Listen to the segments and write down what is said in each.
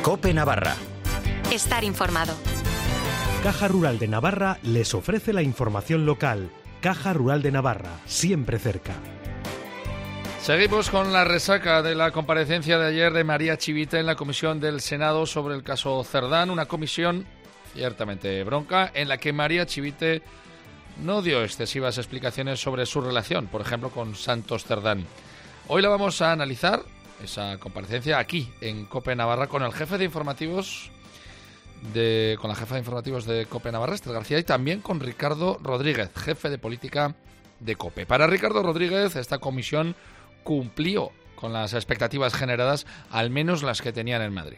COPE Navarra. Estar informado. Caja Rural de Navarra les ofrece la información local. Caja Rural de Navarra, siempre cerca. Seguimos con la resaca de la comparecencia de ayer de María Chivite en la comisión del Senado sobre el caso Cerdán, una comisión ciertamente bronca en la que María Chivite no dio excesivas explicaciones sobre su relación, por ejemplo, con Santos Cerdán. Hoy la vamos a analizar, esa comparecencia, aquí en COPE Navarra, con el jefe de informativos con la jefa de informativos de COPE Navarra, Esther García, y también con Ricardo Rodríguez, jefe de política de COPE. Para Ricardo Rodríguez, esta comisión cumplió con las expectativas generadas, al menos las que tenían en Madrid.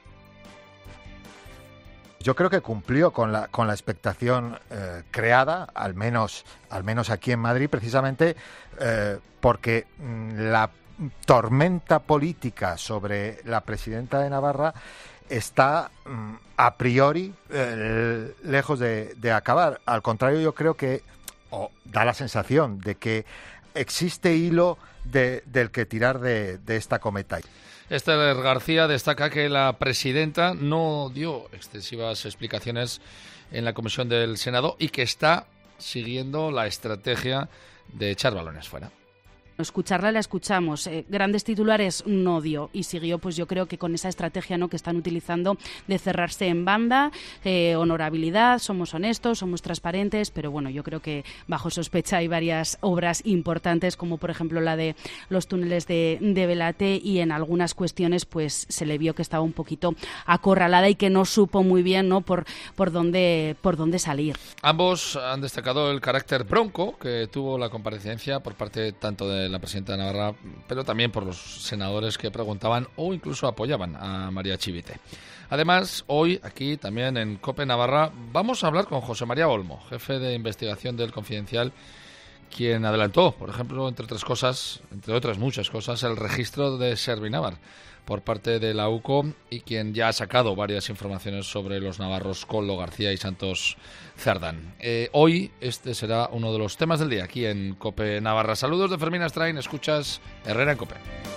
Yo creo que cumplió con la expectación creada, al menos aquí en Madrid, precisamente porque la tormenta política sobre la presidenta de Navarra está a priori lejos de acabar. Al contrario, yo creo que da la sensación de que existe hilo del que tirar de esta cometa. Esther García destaca que la presidenta no dio excesivas explicaciones en la comisión del Senado y que está siguiendo la estrategia de echar balones fuera. Escucharla la escuchamos, grandes titulares no dio y siguió, pues yo creo que con esa estrategia, ¿no?, que están utilizando de cerrarse en banda, honorabilidad, somos honestos, somos transparentes, pero bueno, yo creo que bajo sospecha hay varias obras importantes, como por ejemplo la de los túneles de Belate, y en algunas cuestiones pues se le vio que estaba un poquito acorralada y que no supo muy bien, ¿no?, por dónde salir. Ambos han destacado el carácter bronco que tuvo la comparecencia por parte tanto de la presidenta de Navarra, pero también por los senadores que preguntaban o incluso apoyaban a María Chivite. Además, hoy, aquí también en COPE Navarra, vamos a hablar con José María Olmo, jefe de investigación del Confidencial, quien adelantó, por ejemplo, entre otras muchas cosas, el registro de Servinavar por parte de la UCO, y quien ya ha sacado varias informaciones sobre los navarros Coldo, García y Santos Cerdán. Hoy este será uno de los temas del día aquí en COPE Navarra. Saludos de Fermín Astrain, escuchas Herrera en COPE.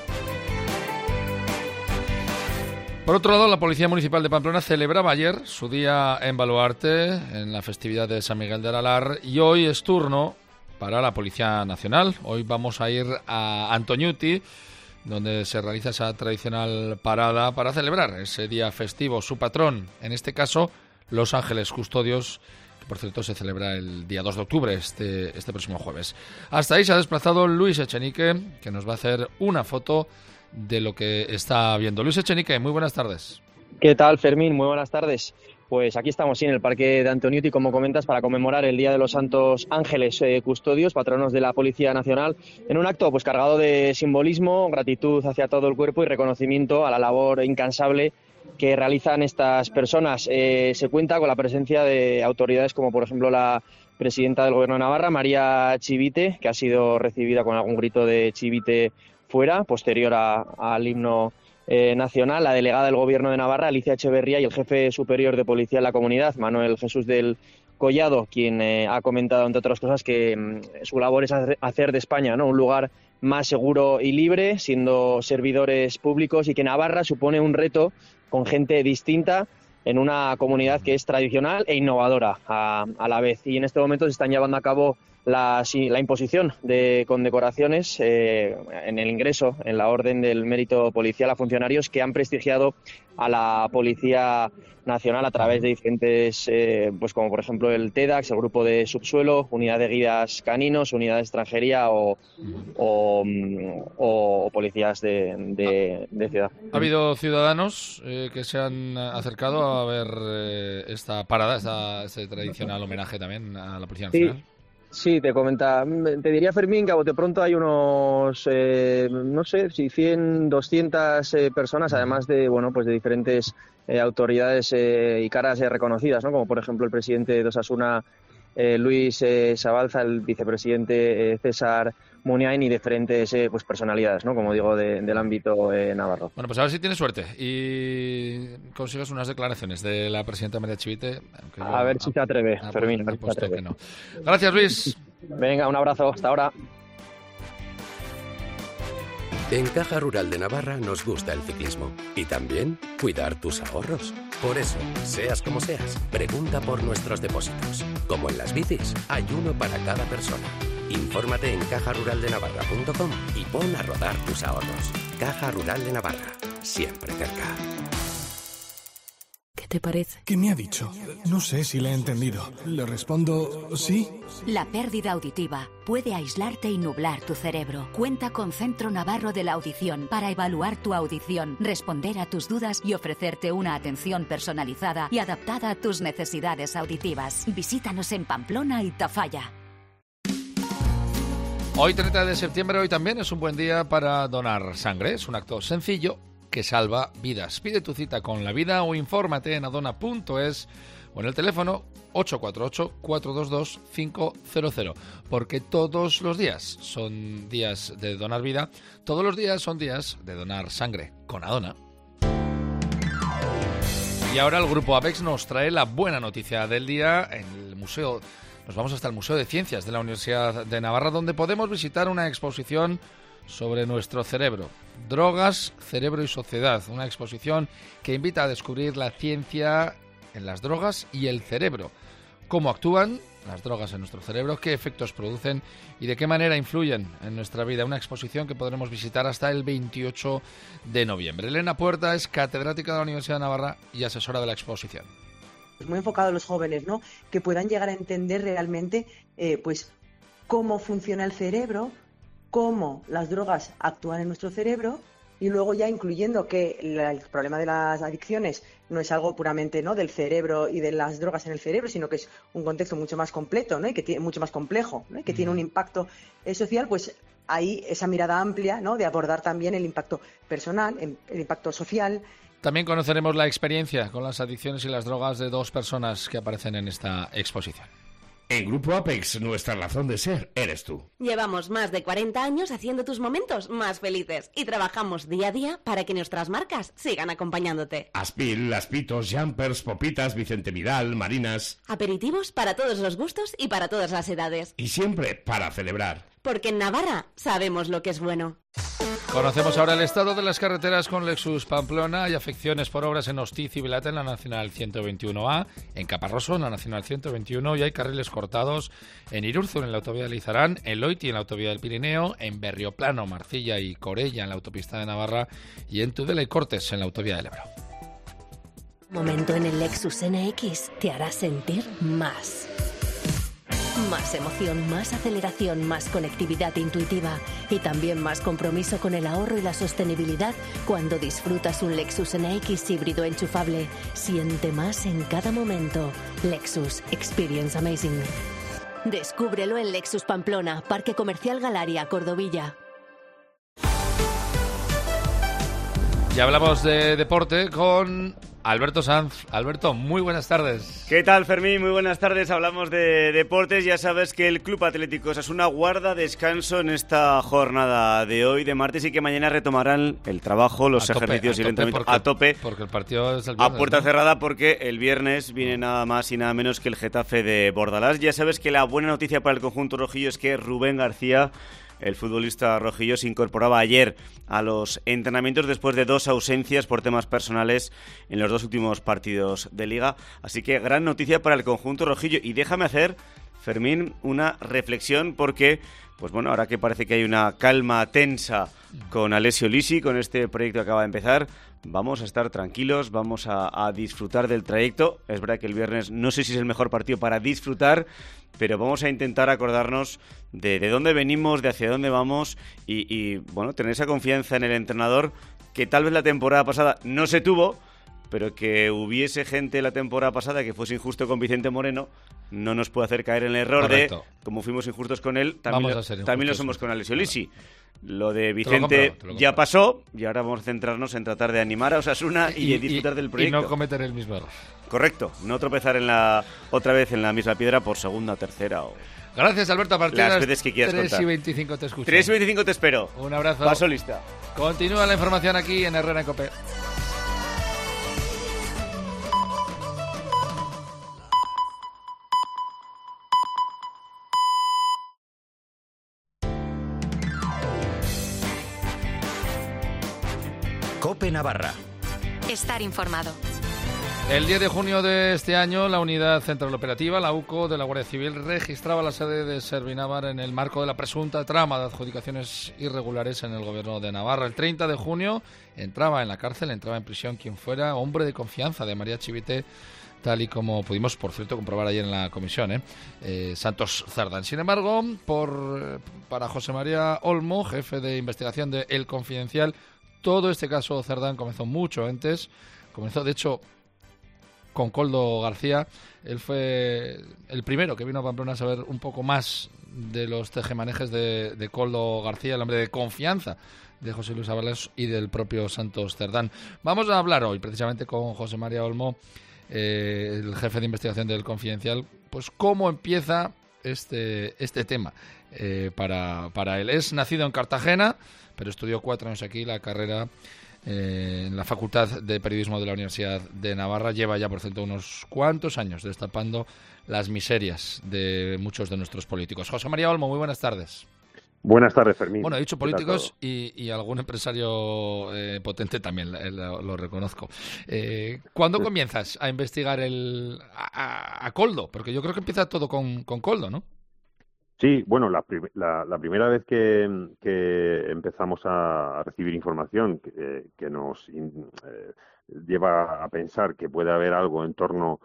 Por otro lado, la Policía Municipal de Pamplona celebraba ayer su día en Baluarte, en la festividad de San Miguel del Alar, y hoy es turno para la Policía Nacional. Hoy vamos a ir a Antoñuti, donde se realiza esa tradicional parada para celebrar ese día festivo. Su patrón, en este caso, Los Ángeles Custodios, que por cierto se celebra el día 2 de octubre, este próximo jueves. Hasta ahí se ha desplazado Luis Echenique, que nos va a hacer una foto de lo que está viendo. Luis Echenique, muy buenas tardes. ¿Qué tal, Fermín? Muy buenas tardes. Pues aquí estamos, sí, en el Parque de Antoñuti, como comentas, para conmemorar el Día de los Santos Ángeles Custodios, patronos de la Policía Nacional, en un acto pues cargado de simbolismo, gratitud hacia todo el cuerpo y reconocimiento a la labor incansable que realizan estas personas. Se cuenta con la presencia de autoridades como, por ejemplo, la presidenta del Gobierno de Navarra, María Chivite, que ha sido recibida con algún grito de Chivite fuera, posterior al himno nacional, la delegada del Gobierno de Navarra, Alicia Echeverría, y el jefe superior de Policía de la Comunidad, Manuel Jesús del Collado, quien ha comentado, entre otras cosas, que su labor es hacer de España, ¿no?, un lugar más seguro y libre, siendo servidores públicos, y que Navarra supone un reto con gente distinta en una comunidad que es tradicional e innovadora a la vez. Y en este momento se están llevando a cabo la imposición de condecoraciones en el ingreso en la Orden del Mérito Policial a funcionarios que han prestigiado a la Policía Nacional a través de diferentes, pues como por ejemplo el TEDAX, el Grupo de Subsuelo, Unidad de Guías Caninos, Unidad de Extranjería o policías de ciudad. ¿Ha habido ciudadanos que se han acercado a ver esta parada, este tradicional homenaje también a la Policía Nacional? Sí, te diría, Fermín, que a bote pronto hay unos, no sé, si 100, 200 personas, además de, bueno, pues de diferentes autoridades y caras reconocidas, ¿no?, como por ejemplo el presidente de Osasuna, Luis Sabalza, el vicepresidente César Muniain, y diferentes pues personalidades, ¿no?, como digo, del ámbito navarro. Bueno, pues a ver si tienes suerte y consigues unas declaraciones de la presidenta María Chivite. A ver si se atreve, Fermín. Que no. Gracias, Luis. Venga, un abrazo. Hasta ahora. En Caja Rural de Navarra nos gusta el ciclismo y también cuidar tus ahorros. Por eso, seas como seas, pregunta por nuestros depósitos. Como en las bicis, hay uno para cada persona. Infórmate en cajaruraldenavarra.com y pon a rodar tus ahorros. Caja Rural de Navarra, siempre cerca. ¿Qué te parece? ¿Qué me ha dicho? No sé si le he entendido. Le respondo sí. La pérdida auditiva puede aislarte y nublar tu cerebro. Cuenta con Centro Navarro de la Audición para evaluar tu audición, responder a tus dudas y ofrecerte una atención personalizada y adaptada a tus necesidades auditivas. Visítanos en Pamplona y Tafalla. Hoy, 30 de septiembre, hoy también es un buen día para donar sangre. Es un acto sencillo que salva vidas. Pide tu cita con La Vida o infórmate en adona.es o en el teléfono 848-422-500, porque todos los días son días de donar vida, todos los días son días de donar sangre con Adona. Y ahora el Grupo Apex nos trae la buena noticia del día en el museo. Nos vamos hasta el Museo de Ciencias de la Universidad de Navarra, donde podemos visitar una exposición sobre nuestro cerebro. Drogas, cerebro y sociedad. Una exposición que invita a descubrir la ciencia en las drogas y el cerebro. Cómo actúan las drogas en nuestro cerebro, qué efectos producen y de qué manera influyen en nuestra vida. Una exposición que podremos visitar hasta el 28 de noviembre. Elena Puerta es catedrática de la Universidad de Navarra y asesora de la exposición. Muy enfocado a los jóvenes, ¿no? Que puedan llegar a entender realmente pues cómo funciona el cerebro, cómo las drogas actúan en nuestro cerebro, y luego ya incluyendo que el problema de las adicciones no es algo puramente, ¿no?, del cerebro y de las drogas en el cerebro, sino que es un contexto mucho más completo, ¿no?, y que tiene mucho más complejo, ¿no?, y que tiene un impacto social. Pues ahí esa mirada amplia, ¿no?, de abordar también el impacto personal, el impacto social. También conoceremos la experiencia con las adicciones y las drogas de dos personas que aparecen en esta exposición. En Grupo Apex, nuestra razón de ser eres tú. Llevamos más de 40 años haciendo tus momentos más felices y trabajamos día a día para que nuestras marcas sigan acompañándote. Aspil, Laspitos, Jumpers, Popitas, Vicente Vidal, Marinas. Aperitivos para todos los gustos y para todas las edades. Y siempre para celebrar. Porque en Navarra sabemos lo que es bueno. Conocemos ahora el estado de las carreteras con Lexus Pamplona. Hay afecciones por obras en Hostiz y Vilata en la Nacional 121A, en Caparroso en la Nacional 121, y hay carriles cortados en Irurzun en la autovía de Lizarán, en Loiti en la autovía del Pirineo, en Berrioplano, Marcilla y Corella en la autopista de Navarra y en Tudela y Cortes en la autovía del Ebro. Momento en el Lexus NX te hará sentir más. Más emoción, más aceleración, más conectividad intuitiva y también más compromiso con el ahorro y la sostenibilidad cuando disfrutas un Lexus NX híbrido enchufable. Siente más en cada momento. Lexus Experience Amazing. Descúbrelo en Lexus Pamplona, Parque Comercial Galaria, Cordovilla. Ya hablamos de deporte con Alberto Sanz. Alberto, muy buenas tardes. ¿Qué tal, Fermín? Muy buenas tardes. Hablamos de deportes. Ya sabes que el Club Atlético Osasuna guarda descanso en esta jornada de hoy, de martes, y que mañana retomarán el trabajo, los ejercicios y el entrenamiento a tope. Porque el partido es el viernes, a puerta cerrada, porque el viernes viene nada más y nada menos que el Getafe de Bordalás. Ya sabes que la buena noticia para el conjunto rojillo es que Rubén García, el futbolista rojillo, se incorporaba ayer a los entrenamientos después de 2 ausencias por temas personales en los 2 últimos partidos de Liga. Así que gran noticia para el conjunto rojillo. Y déjame hacer, Fermín, una reflexión, porque, pues bueno, ahora que parece que hay una calma tensa con Alessio Lisi, con este proyecto que acaba de empezar, vamos a estar tranquilos, vamos a disfrutar del trayecto. Es verdad que el viernes no sé si es el mejor partido para disfrutar, pero vamos a intentar acordarnos de dónde venimos, de hacia dónde vamos y bueno, tener esa confianza en el entrenador, que tal vez la temporada pasada no se tuvo, pero que hubiese gente la temporada pasada que fuese injusto con Vicente Moreno no nos puede hacer caer en el error. Correcto. De, como fuimos injustos con él, también lo somos con Alessio Lisi. Lo de Vicente te lo ya pasó, y ahora vamos a centrarnos en tratar de animar a Osasuna y disfrutar del proyecto. Y no cometer el mismo error. Correcto, no tropezar otra vez en la misma piedra por segunda o tercera. Gracias, Alberto. A partir las veces que quieras 3:25 te escucho. 3:25 te espero. Un abrazo. Paso lista. Continúa la información aquí en Herrera Cope. COPE Navarra. Estar informado. El 10 de junio de este año, la Unidad Central Operativa, la UCO, de la Guardia Civil, registraba la sede de Servinavar en el marco de la presunta trama de adjudicaciones irregulares en el Gobierno de Navarra. El 30 de junio entraba en la cárcel, entraba en prisión quien fuera hombre de confianza de María Chivite, tal y como pudimos, por cierto, comprobar ayer en la comisión, Santos Cerdán. Sin embargo, para José María Olmo, jefe de investigación de El Confidencial, todo este caso Cerdán comenzó mucho antes. Comenzó, de hecho, con Koldo García. Él fue el primero que vino a Pamplona a saber un poco más de los tejemanejes de Koldo García, el hombre de confianza de José Luis Ábalos y del propio Santos Cerdán. Vamos a hablar hoy precisamente con José María Olmo, el jefe de investigación del Confidencial, pues cómo empieza este tema para él. Es nacido en Cartagena, pero estudió 4 años aquí la carrera en la Facultad de Periodismo de la Universidad de Navarra. Lleva ya, por cierto, unos cuantos años destapando las miserias de muchos de nuestros políticos. José María Olmo, muy buenas tardes. Buenas tardes, Fermín. Bueno, he dicho políticos y algún empresario potente también, lo reconozco. ¿Cuándo comienzas a investigar a Koldo? Porque yo creo que empieza todo con Koldo, ¿no? Sí, bueno, la primera vez que empezamos a recibir información que nos lleva a pensar que puede haber algo en torno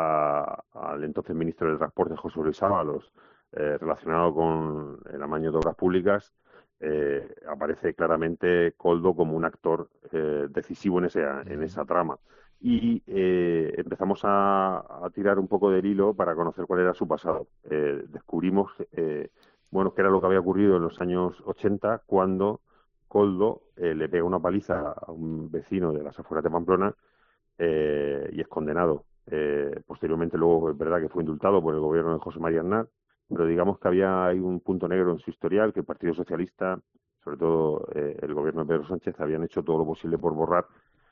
al entonces ministro de Transporte, José Luis Ábalos, relacionado con el amaño de obras públicas, aparece claramente Koldo como un actor decisivo en esa trama. Y empezamos a tirar un poco del hilo para conocer cuál era su pasado. Descubrimos que era lo que había ocurrido en los años 80, cuando Koldo le pega una paliza a un vecino de las afueras de Pamplona y es condenado. Posteriormente, luego, es verdad que fue indultado por el gobierno de José María Aznar, pero digamos que había ahí un punto negro en su historial, que el Partido Socialista, sobre todo el gobierno de Pedro Sánchez, habían hecho todo lo posible por borrar.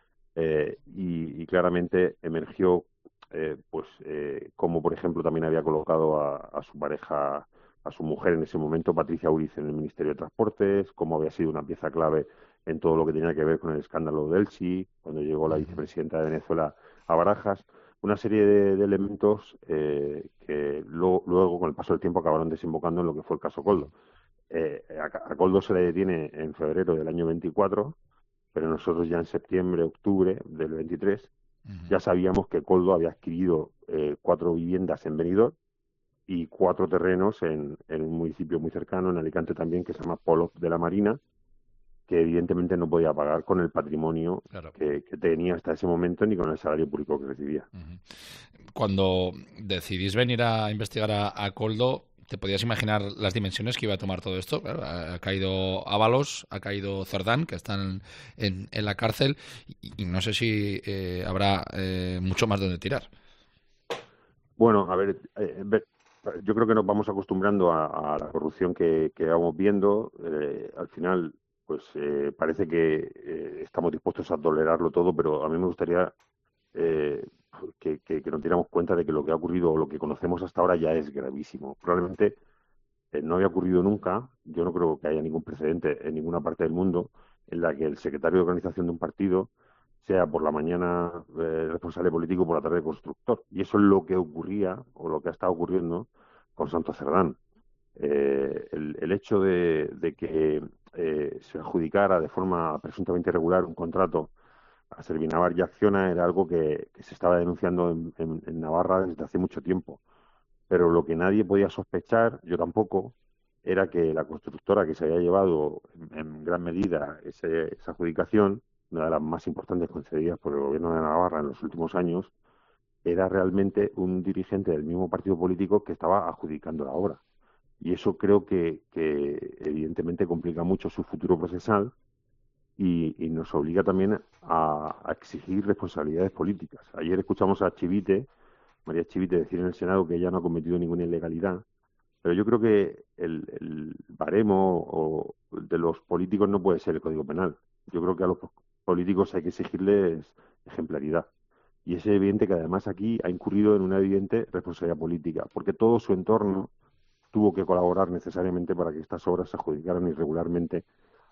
Y claramente emergió como por ejemplo también había colocado a su pareja, a su mujer en ese momento, Patricia Uriz, en el Ministerio de Transportes, cómo había sido una pieza clave en todo lo que tenía que ver con el escándalo de Elchi, cuando llegó la vicepresidenta de Venezuela a Barajas, una serie de elementos que luego con el paso del tiempo acabaron desembocando en lo que fue el caso Koldo. A Koldo se le detiene en febrero del año 24, pero nosotros ya en septiembre, octubre del 23, ya sabíamos que Koldo había adquirido 4 viviendas en Benidorm y 4 terrenos en un municipio muy cercano, en Alicante también, que se llama Polop de la Marina, que evidentemente no podía pagar con el patrimonio que tenía hasta ese momento ni con el salario público que recibía. Cuando decidís venir a investigar a Koldo, ¿te podías imaginar las dimensiones que iba a tomar todo esto? Claro, ha caído Ábalos, ha caído Cerdán, que están en la cárcel, y no sé si habrá mucho más donde tirar. Bueno, a ver, yo creo que nos vamos acostumbrando a la corrupción que vamos viendo. Al final, pues parece que estamos dispuestos a tolerarlo todo, pero a mí me gustaría que nos diéramos cuenta de que lo que ha ocurrido o lo que conocemos hasta ahora ya es gravísimo. Probablemente no había ocurrido nunca. Yo no creo que haya ningún precedente en ninguna parte del mundo en la que el secretario de organización de un partido sea por la mañana responsable político, por la tarde constructor. Y eso es lo que ocurría o lo que ha estado ocurriendo con Santos Cerdán. El hecho de que se adjudicara de forma presuntamente irregular un contrato a Servinavar y Acciona era algo que se estaba denunciando en Navarra desde hace mucho tiempo. Pero lo que nadie podía sospechar, yo tampoco, era que la constructora que se había llevado en gran medida esa adjudicación, una de las más importantes concedidas por el gobierno de Navarra en los últimos años, era realmente un dirigente del mismo partido político que estaba adjudicando la obra. Y eso creo que evidentemente complica mucho su futuro procesal y nos obliga también a exigir responsabilidades políticas. Ayer escuchamos a María Chivite, decir en el Senado que ella no ha cometido ninguna ilegalidad, pero yo creo que el baremo de los políticos no puede ser el Código Penal. Yo creo que a los políticos hay que exigirles ejemplaridad. Y es evidente que además aquí ha incurrido en una evidente responsabilidad política, porque todo su entorno tuvo que colaborar necesariamente para que estas obras se adjudicaran irregularmente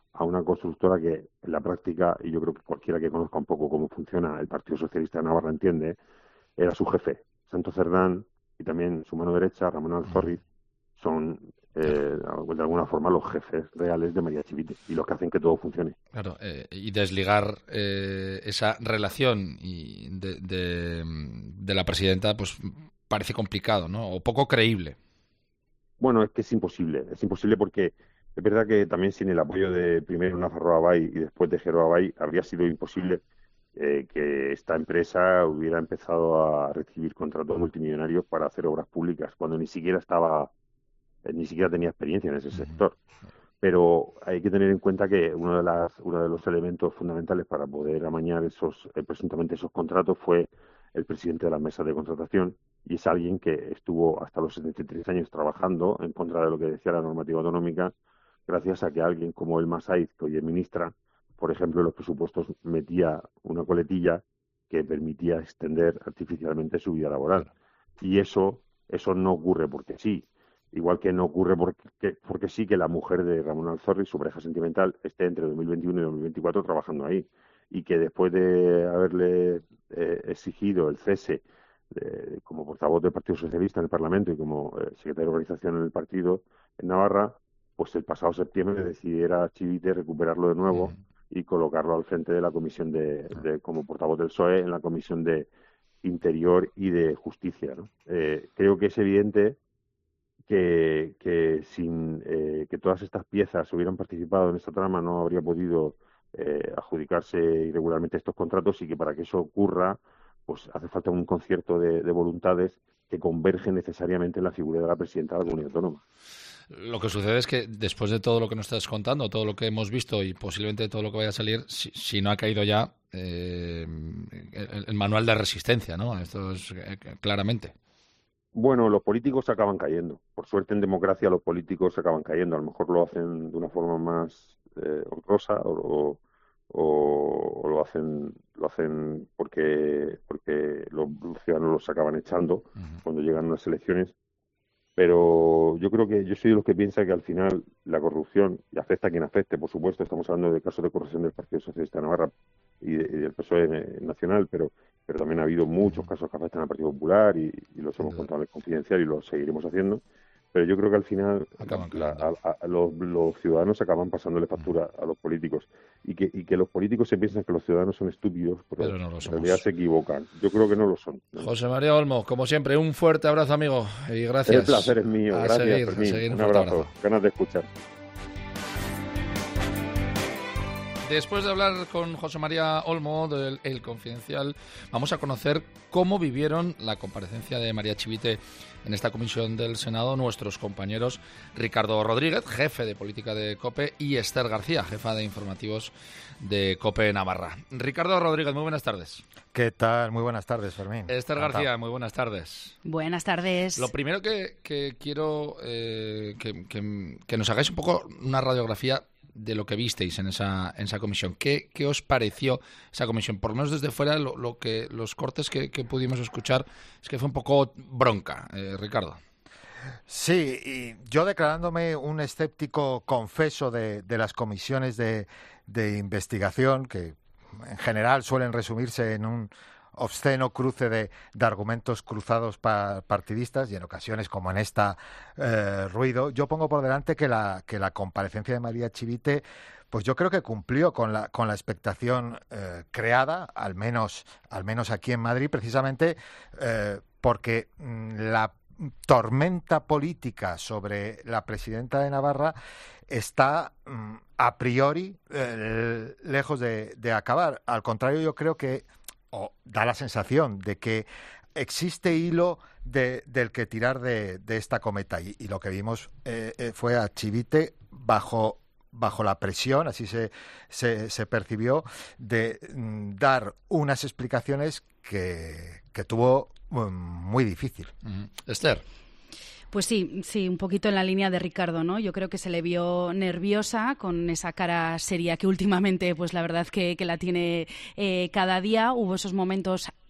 a una constructora que en la práctica, y yo creo que cualquiera que conozca un poco cómo funciona el Partido Socialista de Navarra entiende, era su jefe, Santos Cerdán, y también su mano derecha, Ramón Alzorriz, son de alguna forma los jefes reales de María Chivite y los que hacen que todo funcione. Claro, y desligar esa relación de la presidenta, pues parece complicado, ¿no? O poco creíble. Bueno, es que es imposible porque es verdad que también sin el apoyo de primero Nafarroa Bay y después de Geroa Bay habría sido imposible que esta empresa hubiera empezado a recibir contratos multimillonarios para hacer obras públicas cuando ni siquiera tenía experiencia en ese sector. Pero hay que tener en cuenta que uno de los elementos fundamentales para poder amañar presuntamente esos contratos fue el presidente de la mesa de contratación, y es alguien que estuvo hasta los 73 años trabajando en contra de lo que decía la normativa autonómica, gracias a que alguien como Elma Saiz, que hoy es ministra, por ejemplo, en los presupuestos metía una coletilla que permitía extender artificialmente su vida laboral. Y eso no ocurre porque sí. Igual que no ocurre porque sí que la mujer de Ramón Alzorriz, su pareja sentimental, esté entre 2021 y 2024 trabajando ahí. Y que después de haberle exigido el cese como portavoz del Partido Socialista en el Parlamento y como secretario de organización en el partido en Navarra, pues el pasado septiembre decidiera Chivite recuperarlo de nuevo y colocarlo al frente de la comisión como portavoz del PSOE en la comisión de Interior y de Justicia, ¿no? Creo que es evidente que sin que todas estas piezas hubieran participado en esta trama no habría podido adjudicarse irregularmente estos contratos, y que para que eso ocurra pues hace falta un concierto de voluntades que convergen necesariamente en la figura de la presidenta de la comunidad autónoma. Lo que sucede es que después de todo lo que nos estás contando, todo lo que hemos visto y posiblemente todo lo que vaya a salir, si no ha caído ya el manual de resistencia, ¿no? Esto es claramente. Bueno, los políticos acaban cayendo. Por suerte en democracia los políticos acaban cayendo. A lo mejor lo hacen de una forma más honrosa o lo hacen porque los ciudadanos los acaban echando cuando llegan unas elecciones. Pero yo creo que yo soy de los que piensa que al final la corrupción, y afecta a quien afecte, por supuesto, estamos hablando de casos de corrupción del Partido Socialista de Navarra y del PSOE nacional, pero también ha habido muchos casos que afectan al Partido Popular y los hemos contado en el Confidencial y lo seguiremos haciendo. Pero yo creo que al final los ciudadanos acaban pasándole factura a los políticos, y que los políticos se piensan que los ciudadanos son estúpidos, pero no en realidad se equivocan. Yo creo que no lo son. José María Olmo, como siempre, un fuerte abrazo, amigo, y gracias. El placer es mío. Gracias, Fermín. Un abrazo. Ganas de escuchar. Después de hablar con José María Olmo del El Confidencial, vamos a conocer cómo vivieron la comparecencia de María Chivite en esta comisión del Senado nuestros compañeros Ricardo Rodríguez, jefe de política de COPE, y Esther García, jefa de informativos de COPE Navarra. Ricardo Rodríguez, muy buenas tardes. ¿Qué tal? Muy buenas tardes, Fermín. Esther García, muy buenas tardes. Buenas tardes. Lo primero que quiero que nos hagáis un poco una radiografía de lo que visteis en esa comisión. ¿Qué os pareció esa comisión? Por lo menos desde fuera, los cortes que pudimos escuchar es que fue un poco bronca, Ricardo. Sí, y yo declarándome un escéptico confeso de las comisiones de investigación, que en general suelen resumirse en un obsceno cruce de argumentos cruzados partidistas, y en ocasiones, como en esta, ruido. Yo pongo por delante que la comparecencia de María Chivite, pues yo creo que cumplió con la expectación creada, al menos aquí en Madrid, precisamente porque la tormenta política sobre la presidenta de Navarra está a priori lejos de acabar. Al contrario, yo creo que da la sensación de que existe hilo del que tirar de esta cometa, y lo que vimos fue a Chivite bajo la presión, así se percibió, de dar unas explicaciones que tuvo muy difícil. Esther. Pues sí, un poquito en la línea de Ricardo, ¿no? Yo creo que se le vio nerviosa, con esa cara seria que últimamente, pues la verdad que la tiene cada día. Hubo esos momentos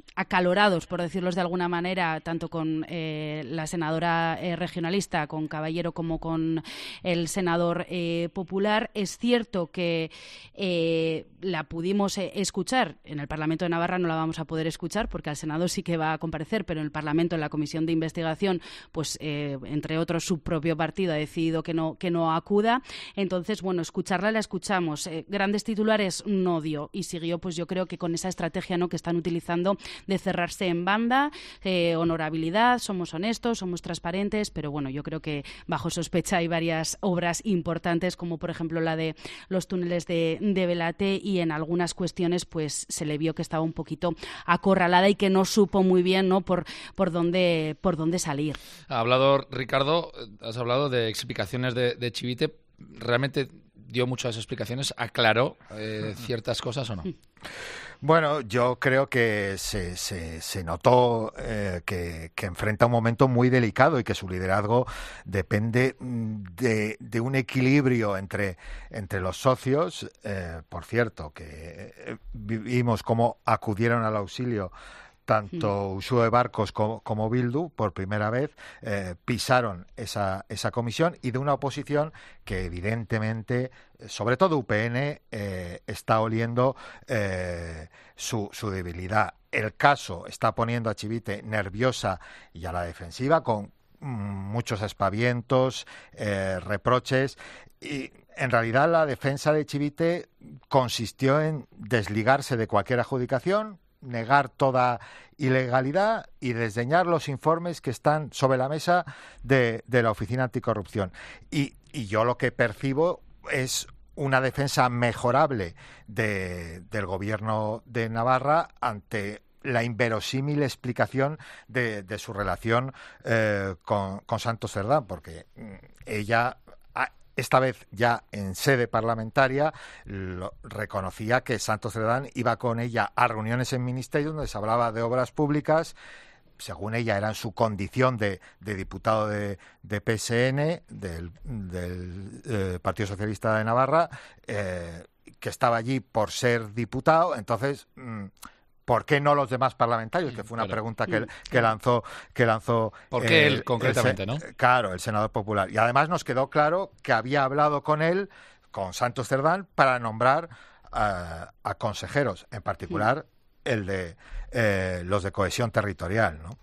acalorados, por decirlos de alguna manera, tanto con la senadora regionalista, con Caballero, como con el senador popular. Es cierto que la pudimos escuchar. En el Parlamento de Navarra no la vamos a poder escuchar porque al Senado sí que va a comparecer, pero en el Parlamento, en la Comisión de Investigación, pues entre otros su propio partido ha decidido que no acuda. Entonces, bueno, escucharla la escuchamos. Grandes titulares no dio y siguió, pues yo creo que con esa estrategia, ¿no?, que están utilizando de cerrarse en banda, honorabilidad, somos honestos, somos transparentes, pero bueno, yo creo que bajo sospecha hay varias obras importantes, como por ejemplo la de los túneles de Belaté, y en algunas cuestiones pues se le vio que estaba un poquito acorralada y que no supo muy bien, ¿no?, por dónde salir. Ha hablado Ricardo, has hablado de explicaciones de Chivite. ¿Realmente dio muchas explicaciones? ¿Aclaró ciertas cosas o no? Bueno, yo creo que se notó que enfrenta un momento muy delicado y que su liderazgo depende de un equilibrio entre los socios. Por cierto, que vimos cómo acudieron al auxilio tanto Uxue Barkos como Bildu, por primera vez, pisaron esa comisión, y de una oposición que evidentemente, sobre todo UPN, está oliendo su debilidad. El caso está poniendo a Chivite nerviosa y a la defensiva, con muchos aspavientos, reproches, y en realidad la defensa de Chivite consistió en desligarse de cualquier adjudicación, negar toda ilegalidad y desdeñar los informes que están sobre la mesa de la Oficina Anticorrupción. Y yo lo que percibo es una defensa mejorable del gobierno de Navarra ante la inverosímil explicación de su relación con Santos Cerdán, porque ella, esta vez ya en sede parlamentaria, reconocía que Santos Cerdán iba con ella a reuniones en ministerios donde se hablaba de obras públicas. Según ella, era en su condición de diputado de PSN, del Partido Socialista de Navarra, que estaba allí por ser diputado. Entonces, ¿por qué no los demás parlamentarios? Que fue una pregunta que lanzó. ¿Por qué él concretamente, no? Claro, el senador popular. Y además nos quedó claro que había hablado con él, con Santos Cerdán, para nombrar a consejeros, en particular el de los de cohesión territorial, ¿no?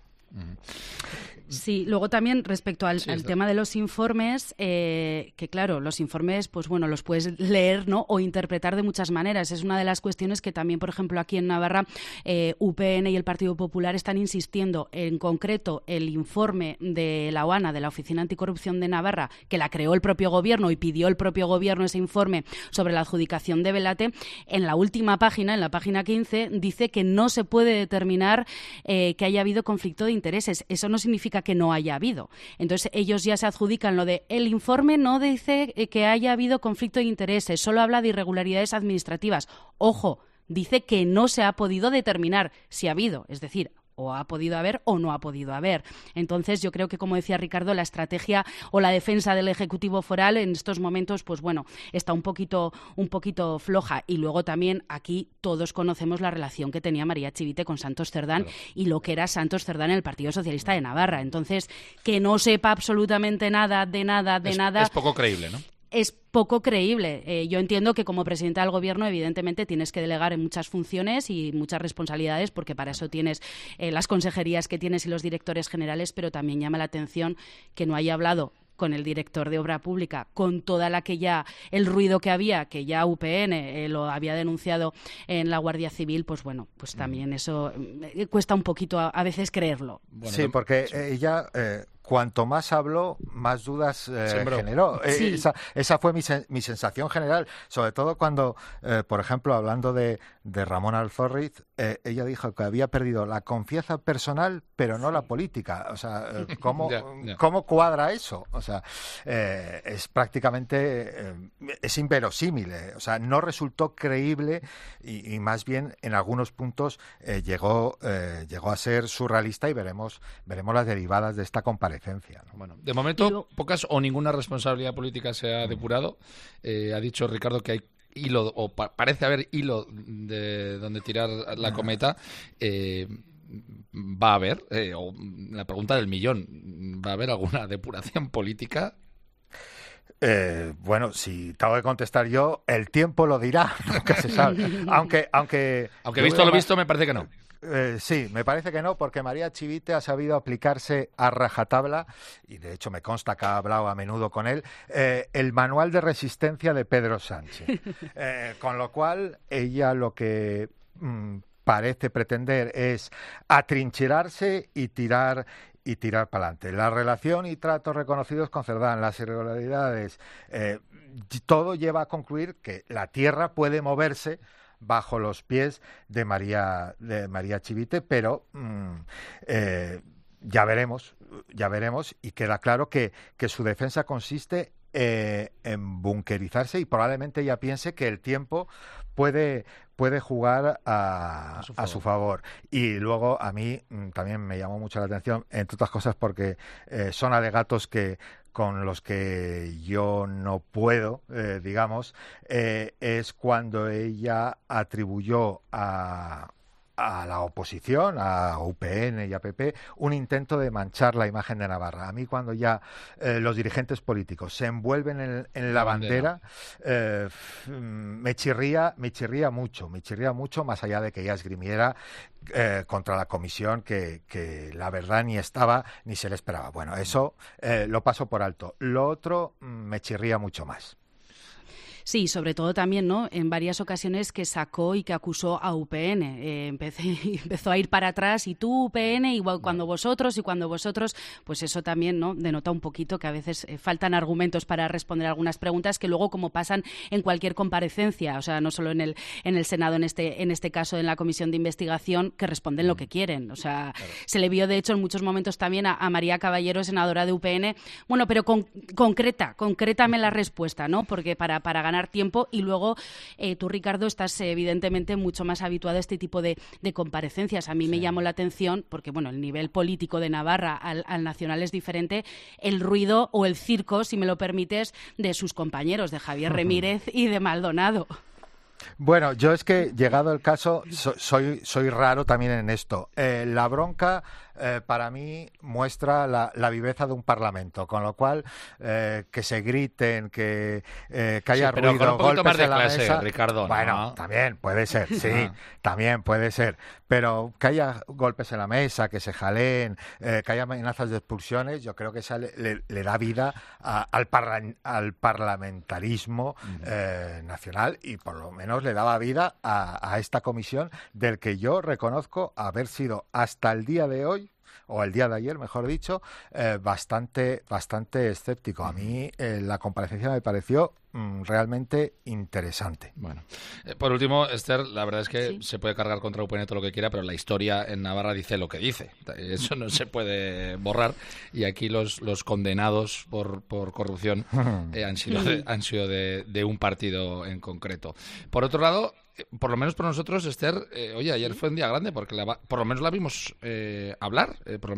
Sí, luego también respecto al tema de los informes, que claro, los informes, pues bueno, los puedes leer, ¿no?, o interpretar de muchas maneras. Es una de las cuestiones que también, por ejemplo, aquí en Navarra, UPN y el Partido Popular están insistiendo. En concreto, el informe de la OANA, de la Oficina Anticorrupción de Navarra, que la creó el propio gobierno y pidió el propio gobierno ese informe sobre la adjudicación de Belaté, en la última página, en la página 15, dice que no se puede determinar que haya habido conflicto de intereses. Eso no significa que no haya habido. Entonces ellos ya se adjudican lo de el informe no dice que haya habido conflicto de intereses, solo habla de irregularidades administrativas. Ojo, dice que no se ha podido determinar si ha habido, es decir, o ha podido haber o no ha podido haber. Entonces, yo creo que, como decía Ricardo, la estrategia o la defensa del Ejecutivo Foral en estos momentos, pues bueno, está un poquito floja. Y luego también aquí todos conocemos la relación que tenía María Chivite con Santos Cerdán, y lo que era Santos Cerdán en el Partido Socialista de Navarra. Entonces, que no sepa absolutamente nada de nada. Es poco creíble, ¿no? Es poco creíble. Yo entiendo que como presidenta del Gobierno, evidentemente, tienes que delegar en muchas funciones y muchas responsabilidades, porque para eso tienes las consejerías que tienes y los directores generales, pero también llama la atención que no haya hablado con el director de Obra Pública, con toda el ruido que había, que ya UPN lo había denunciado en la Guardia Civil. Pues bueno, pues también eso cuesta un poquito a veces creerlo. Bueno, sí, porque ella... cuanto más habló, más dudas generó. Sí. Esa fue mi sensación general, sobre todo cuando, por ejemplo, hablando de Ramón Alzorriz, ella dijo que había perdido la confianza personal, pero no la política. O sea, ¿cómo cuadra eso? O sea, es prácticamente, es inverosímil. O sea, no resultó creíble y más bien en algunos puntos llegó a ser surrealista, y veremos las derivadas de esta comparecencia. ¿No? Bueno, de momento, pocas o ninguna responsabilidad política se ha depurado. Ha dicho Ricardo que hay hilo, o parece haber hilo de donde tirar la cometa. ¿va a haber, o la pregunta del millón, ¿va a haber alguna depuración política? Bueno, si tengo que contestar yo, el tiempo lo dirá, nunca se sabe. Aunque visto lo visto, me parece que no. Sí, me parece que no, porque María Chivite ha sabido aplicarse a rajatabla, y de hecho me consta que ha hablado a menudo con él, el manual de resistencia de Pedro Sánchez. Con lo cual, ella lo que parece pretender es atrincherarse y tirar para adelante. La relación y tratos reconocidos con Cerdán, las irregularidades, todo lleva a concluir que la tierra puede moverse bajo los pies de María Chivite, pero ya veremos, y queda claro que su defensa consiste en bunkerizarse, y probablemente ella piense que el tiempo puede jugar a su favor. Y luego a mí también me llamó mucho la atención, entre otras cosas porque son alegatos con los que yo no puedo, es cuando ella atribuyó a la oposición, a UPN y a PP, un intento de manchar la imagen de Navarra. A mí, cuando ya los dirigentes políticos se envuelven en la bandera, me chirría mucho, más allá de que ella esgrimiera contra la comisión que la verdad ni estaba ni se le esperaba. Bueno, eso lo paso por alto. Lo otro me chirría mucho más. Sí, sobre todo también, ¿no? En varias ocasiones que sacó y que acusó a UPN. Empezó a ir para atrás, y tú, UPN, igual cuando vosotros, pues eso también, ¿no? Denota un poquito que a veces faltan argumentos para responder algunas preguntas que luego, como pasan en cualquier comparecencia, o sea, no solo en el Senado, en este caso en la Comisión de Investigación, que responden lo que quieren. O sea, claro. Se le vio, de hecho, en muchos momentos también a María Caballero, senadora de UPN, bueno, pero concrétame la respuesta, ¿no? Porque para ganar tiempo. Y luego tú, Ricardo, estás evidentemente mucho más habituado a este tipo de comparecencias. A mí me llamó la atención porque, bueno, el nivel político de Navarra al nacional es diferente, el ruido o el circo, si me lo permites, de sus compañeros, de Javier Remírez y de Maldonado. Bueno, yo es que, llegado el caso, soy raro también en esto. La bronca para mí muestra la viveza de un parlamento, con lo cual que se griten, que haya ruido, con un golpes más de en la clase, mesa. Ricardo, bueno, ¿no? También puede ser, sí, también puede ser, pero que haya golpes en la mesa, que se jaleen, que haya amenazas de expulsiones, yo creo que eso le da vida al parlamentarismo nacional, y por lo menos le daba vida a esta comisión, del que yo reconozco haber sido hasta el día de hoy, o el día de ayer, mejor dicho, bastante escéptico. A mí la comparecencia me pareció realmente interesante. Bueno, por último, Esther, la verdad es que se puede cargar contra UPN todo lo que quiera, pero la historia en Navarra dice lo que dice. Eso no se puede borrar, y aquí los condenados por corrupción han sido de un partido en concreto. Por otro lado, por lo menos por nosotros, Esther, ayer fue un día grande, porque por lo menos la vimos hablar,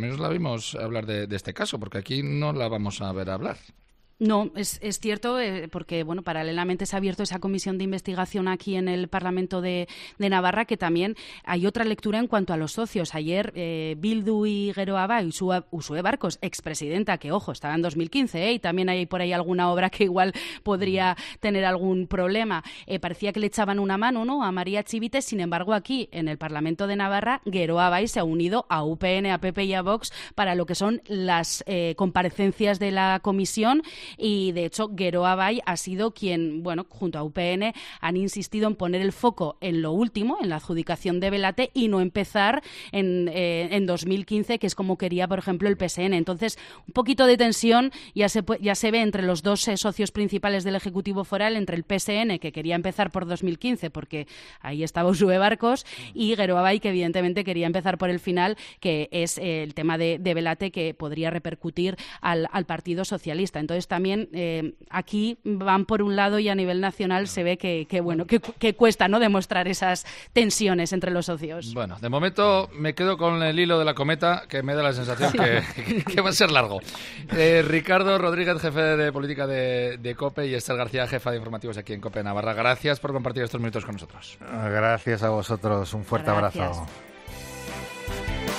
de este caso, porque aquí no la vamos a ver hablar. No, es cierto, porque bueno, paralelamente se ha abierto esa comisión de investigación aquí en el Parlamento de Navarra, que también hay otra lectura en cuanto a los socios. Ayer Bildu y Geroa Bai, Uxue Barkos, expresidenta, que ojo, estaba en 2015, y también hay por ahí alguna obra que igual podría tener algún problema. Parecía que le echaban una mano, ¿no?, a María Chivite. Sin embargo, aquí en el Parlamento de Navarra, Geroa Bai se ha unido a UPN, a PP y a Vox para lo que son las comparecencias de la comisión. Y de hecho Geroa Bai ha sido quien, bueno, junto a UPN han insistido en poner el foco en lo último, en la adjudicación de Belate, y no empezar en 2015, que es como quería, por ejemplo, el PSN. Entonces, un poquito de tensión ya se ve entre los dos socios principales del Ejecutivo Foral, entre el PSN, que quería empezar por 2015 porque ahí estaba Uxue Barkos, y Geroa Bai, que evidentemente quería empezar por el final, que es el tema de Belate, que podría repercutir al Partido Socialista. Entonces también aquí van por un lado, y a nivel nacional se ve que cuesta, ¿no?, demostrar esas tensiones entre los socios. Bueno, de momento me quedo con el hilo de la cometa, que me da la sensación que va a ser largo. Ricardo Rodríguez, jefe de política de COPE, y Esther García, jefa de informativos aquí en COPE Navarra. Gracias por compartir estos minutos con nosotros. Gracias a vosotros, un fuerte abrazo.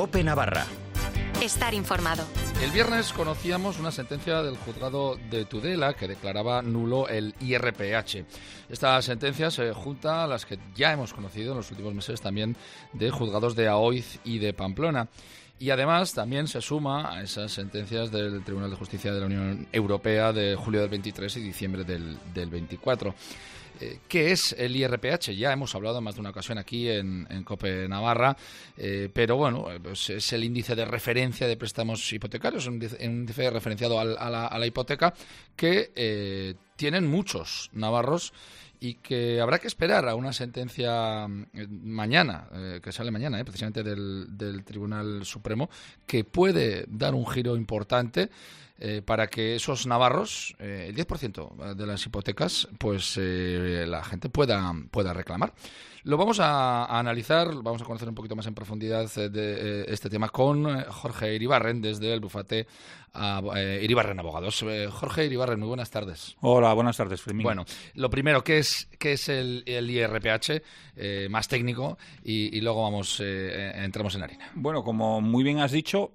COPE Navarra. Estar informado. El viernes conocíamos una sentencia del juzgado de Tudela que declaraba nulo el IRPH. Esta sentencia se junta a las que ya hemos conocido en los últimos meses también de juzgados de Aoiz y de Pamplona. Y además también se suma a esas sentencias del Tribunal de Justicia de la Unión Europea de julio del 23 y diciembre del 24. ¿Qué es el IRPH? Ya hemos hablado en más de una ocasión aquí en COPE Navarra, pero bueno, pues es el índice de referencia de préstamos hipotecarios, un índice referenciado a la hipoteca que tienen muchos navarros y que habrá que esperar a una sentencia mañana, que sale mañana, precisamente del Tribunal Supremo, que puede dar un giro importante para que esos navarros, el 10% de las hipotecas, pues la gente pueda reclamar. Lo vamos a analizar, vamos a conocer un poquito más en profundidad de este tema con Jorge Iribarren, desde el bufete Iribarren Abogados. Jorge Iribarren, muy buenas tardes. Hola, buenas tardes, Fermín. Bueno, lo primero, ¿qué es el IRPH? Más técnico, y luego entramos en harina. Bueno, como muy bien has dicho,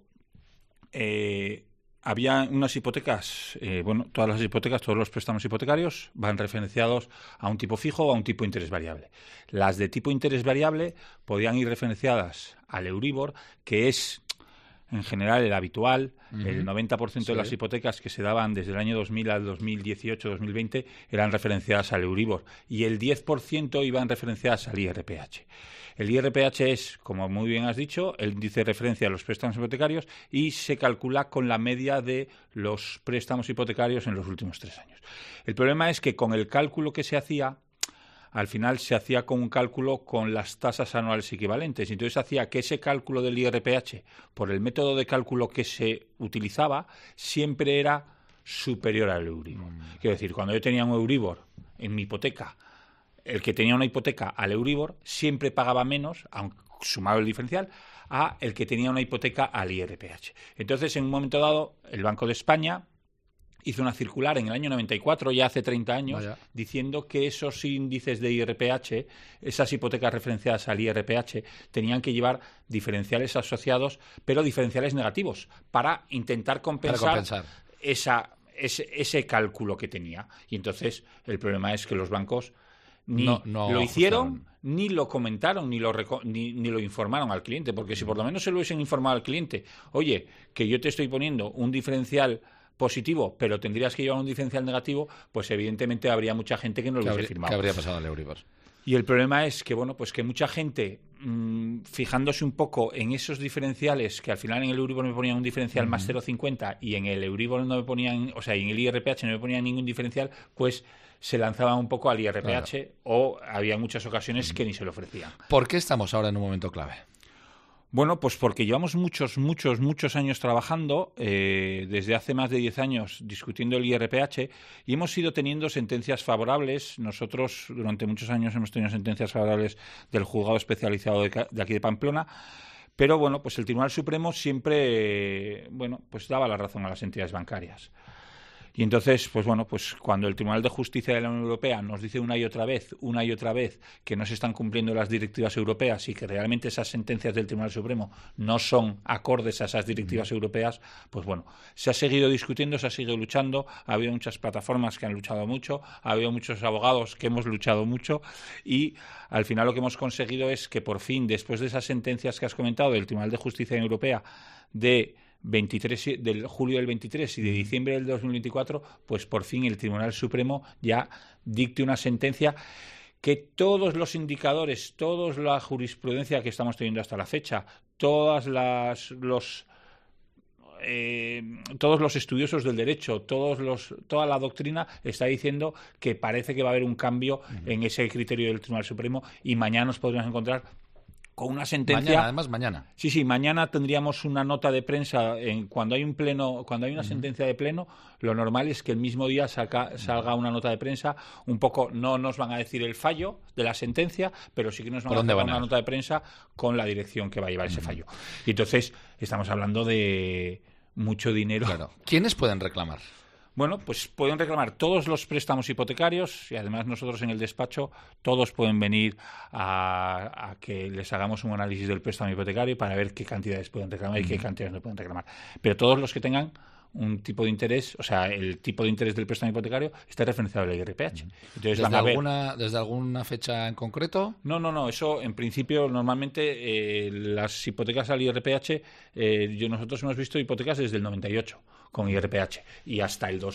había unas hipotecas, todas las hipotecas, todos los préstamos hipotecarios van referenciados a un tipo fijo o a un tipo de interés variable. Las de tipo interés variable podían ir referenciadas al Euribor, que es en general el habitual. El 90% de las hipotecas que se daban desde el año 2000 al 2018-2020 eran referenciadas al Euribor y el 10% iban referenciadas al IRPH. El IRPH es, como muy bien has dicho, el índice de referencia de los préstamos hipotecarios y se calcula con la media de los préstamos hipotecarios en los últimos 3 años. El problema es que con el cálculo que se hacía, al final se hacía con un cálculo con las tasas anuales equivalentes. Entonces hacía que ese cálculo del IRPH, por el método de cálculo que se utilizaba, siempre era superior al Euribor. Quiero decir, cuando yo tenía un Euribor en mi hipoteca, el que tenía una hipoteca al Euribor siempre pagaba menos, aunque sumado el diferencial, a el que tenía una hipoteca al IRPH. Entonces, en un momento dado, el Banco de España hizo una circular en el año 94, ya hace 30 años, diciendo que esos índices de IRPH, esas hipotecas referenciadas al IRPH, tenían que llevar diferenciales asociados, pero diferenciales negativos, para intentar compensar. Ese cálculo que tenía. Y entonces el problema es que los bancos ni lo hicieron, ni lo comentaron, ni lo informaron al cliente, porque si por lo menos se lo hubiesen informado al cliente, oye, que yo te estoy poniendo un diferencial positivo, pero tendrías que llevar un diferencial negativo, pues evidentemente habría mucha gente que no lo hubiese firmado. ¿Qué habría pasado al Euribor? Y el problema es que, que mucha gente, fijándose un poco en esos diferenciales, que al final en el Euribor me ponían un diferencial más 0,50 y en el Euribor no me ponían, o sea, en el IRPH no me ponían ningún diferencial, pues se lanzaban un por al IRPH o había muchas ocasiones que ni se lo ofrecían. ¿Por qué estamos ahora en un momento clave? Bueno, pues porque llevamos muchos años trabajando, desde hace más de 10 años discutiendo el IRPH y hemos ido teniendo sentencias favorables. Nosotros durante muchos años hemos tenido sentencias favorables del juzgado especializado de aquí de Pamplona, pero bueno, pues el Tribunal Supremo siempre, pues daba la razón a las entidades bancarias. Y entonces, pues cuando el Tribunal de Justicia de la Unión Europea nos dice una y otra vez que no se están cumpliendo las directivas europeas y que realmente esas sentencias del Tribunal Supremo no son acordes a esas directivas europeas, pues se ha seguido discutiendo, se ha seguido luchando, ha habido muchas plataformas que han luchado mucho, ha habido muchos abogados que hemos luchado mucho y al final lo que hemos conseguido es que por fin, después de esas sentencias que has comentado del Tribunal de Justicia Europea del julio del 23 y de diciembre del 2024, pues por fin el Tribunal Supremo ya dicte una sentencia que todos los indicadores, toda la jurisprudencia que estamos teniendo hasta la fecha, todos los estudiosos del derecho, toda la doctrina está diciendo que parece que va a haber un cambio en ese criterio del Tribunal Supremo y mañana nos podremos encontrar con una sentencia. Mañana. Sí, mañana tendríamos una nota de prensa. Cuando hay una sentencia de pleno, lo normal es que el mismo día salga una nota de prensa. Un poco, no nos van a decir el fallo de la sentencia, pero sí que nos van a dar una nota de prensa con la dirección que va a llevar ese fallo. Y entonces estamos hablando de mucho dinero. Claro. ¿Quiénes pueden reclamar? Bueno, pues pueden reclamar todos los préstamos hipotecarios y además nosotros en el despacho todos pueden venir a que les hagamos un análisis del préstamo hipotecario para ver qué cantidades pueden reclamar y qué cantidades no pueden reclamar. Pero todos los que tengan un tipo de interés, o sea, el tipo de interés del préstamo hipotecario está referenciado en el IRPH. Entonces, ¿Desde alguna fecha en concreto? No, eso en principio normalmente las hipotecas al IRPH, nosotros hemos visto hipotecas desde el 98 con IRPH y hasta el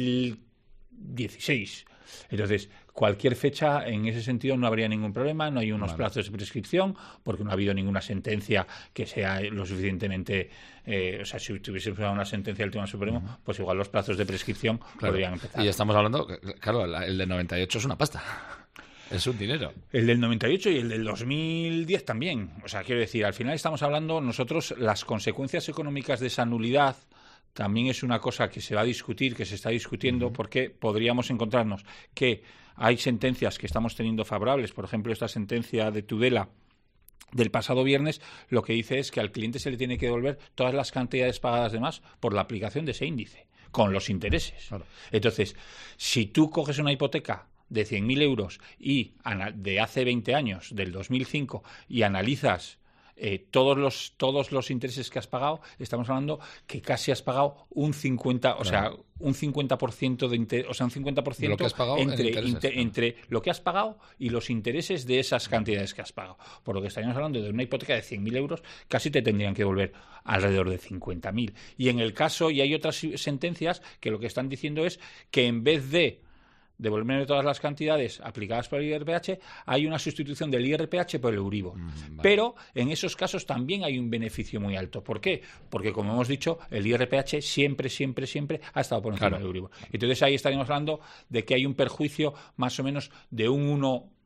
2016. Entonces, cualquier fecha en ese sentido no habría ningún problema, no hay unos plazos de prescripción, porque no ha habido ninguna sentencia que sea lo suficientemente... o sea, si tuviese una sentencia del Tribunal Supremo, pues igual los plazos de prescripción podrían empezar. Y estamos hablando, claro, el del 98 es una pasta. Es un dinero. El del 98 y el del 2010 también. O sea, quiero decir, al final estamos hablando nosotros, las consecuencias económicas de esa nulidad también es una cosa que se va a discutir, que se está discutiendo, porque podríamos encontrarnos que hay sentencias que estamos teniendo favorables. Por ejemplo, esta sentencia de Tudela del pasado viernes lo que dice es que al cliente se le tiene que devolver todas las cantidades pagadas de más por la aplicación de ese índice, con los intereses. Claro. Entonces, si tú coges una hipoteca de 100.000 euros y de hace 20 años, del 2005, y analizas todos los intereses que has pagado, estamos hablando que casi has pagado un 50%, o sea, un 50% de interés, o sea, un 50% de lo que has pagado entre lo que has pagado y los intereses de esas cantidades que has pagado. Por lo que estaríamos hablando de una hipoteca de 100.000 euros, casi te tendrían que devolver alrededor de 50.000. Y en el caso, y hay otras sentencias que lo que están diciendo es que en vez de devolverme todas las cantidades aplicadas por el IRPH, hay una sustitución del IRPH por el Euribor. Vale. Pero en esos casos también hay un beneficio muy alto. ¿Por qué? Porque, como hemos dicho, el IRPH siempre ha estado por encima del Euribor. Entonces ahí estaríamos hablando de que hay un perjuicio más o menos de un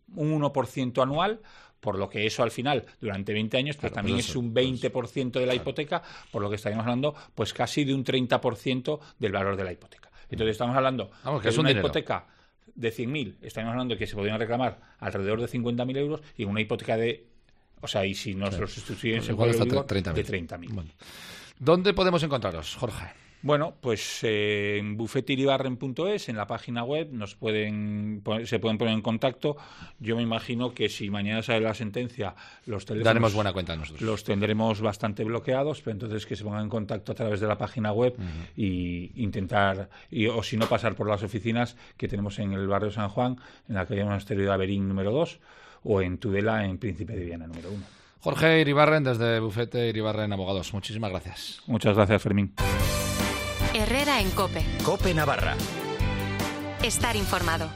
1% anual, por lo que eso al final, durante 20 años, pues también es un 20% de la hipoteca, por lo que estaríamos hablando pues casi de un 30% del valor de la hipoteca. Entonces estamos hablando que de una hipoteca de 100.000, estamos hablando de que se podrían reclamar alrededor de 50.000 euros, y en una hipoteca de... O sea, y si nos lo sustituyen, se puede de 30.000. Bueno. ¿Dónde podemos encontraros, Jorge? Bueno, pues en bufeteiribarren.es, en la página web, se pueden poner en contacto. Yo me imagino que si mañana sale la sentencia, los teléfonos... Daremos buena cuenta nosotros. Los tendremos bastante bloqueados, pero entonces que se pongan en contacto a través de la página web y intentar, o si no, pasar por las oficinas que tenemos en el barrio San Juan, en la calle Monasterio de Averín número 2, o en Tudela, en Príncipe de Viana número 1. Jorge Iribarren, desde Bufete Iribarren Abogados. Muchísimas gracias. Muchas gracias, Fermín. Herrera en COPE. COPE Navarra. Estar informado.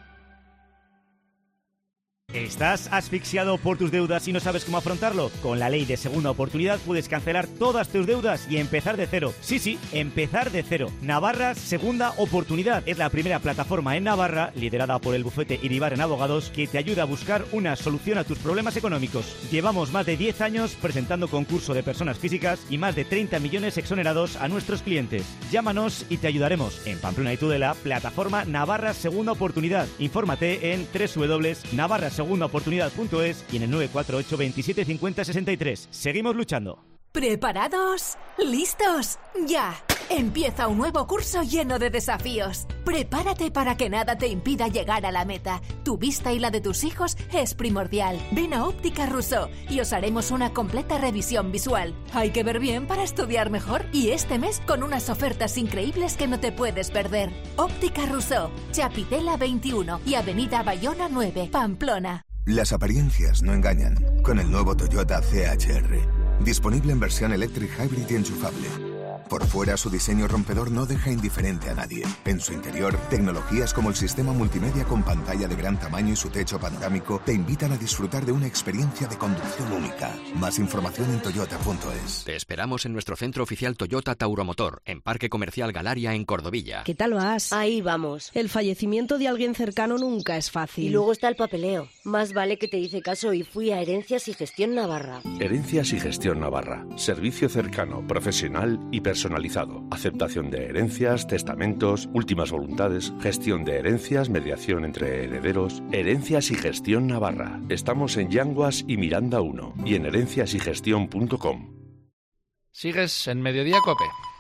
¿Estás asfixiado por tus deudas y no sabes cómo afrontarlo? Con la ley de segunda oportunidad puedes cancelar todas tus deudas y empezar de cero. Sí, empezar de cero. Navarra Segunda Oportunidad es la primera plataforma en Navarra, liderada por el bufete Iribarren Abogados, que te ayuda a buscar una solución a tus problemas económicos. Llevamos más de 10 años presentando concurso de personas físicas y más de 30 millones exonerados a nuestros clientes. Llámanos y te ayudaremos. En Pamplona y Tudela, plataforma Navarra Segunda Oportunidad. Infórmate en www.navarrasegundaoportunidad.es y en el 948 27 50 63. Seguimos luchando. ¿Preparados? ¿Listos? ¡Ya! Empieza un nuevo curso lleno de desafíos. Prepárate para que nada te impida llegar a la meta. Tu vista y la de tus hijos es primordial. Ven a Óptica Rousseau y os haremos una completa revisión visual. Hay que ver bien para estudiar mejor, y este mes con unas ofertas increíbles que no te puedes perder. Óptica Rousseau, Chapitela 21 y Avenida Bayona 9, Pamplona. Las apariencias no engañan. Con el nuevo Toyota CHR. Disponible en versión Electric Hybrid y enchufable. Por fuera, su diseño rompedor no deja indiferente a nadie. En su interior, tecnologías como el sistema multimedia con pantalla de gran tamaño y su techo panorámico te invitan a disfrutar de una experiencia de conducción única. Más información en toyota.es. Te esperamos en nuestro centro oficial Toyota Tauromotor, en Parque Comercial Galaria, en Cordovilla. ¿Qué tal vas? Ahí vamos. El fallecimiento de alguien cercano nunca es fácil. Y luego está el papeleo. Más vale que te hice caso y fui a Herencias y Gestión Navarra. Herencias y Gestión Navarra. Servicio cercano, profesional y personalizado. Aceptación de herencias, testamentos, últimas voluntades, gestión de herencias, mediación entre herederos. Herencias y Gestión Navarra. Estamos en Yanguas y Miranda 1 y en herenciasygestión.com. Sigues en Mediodía COPE.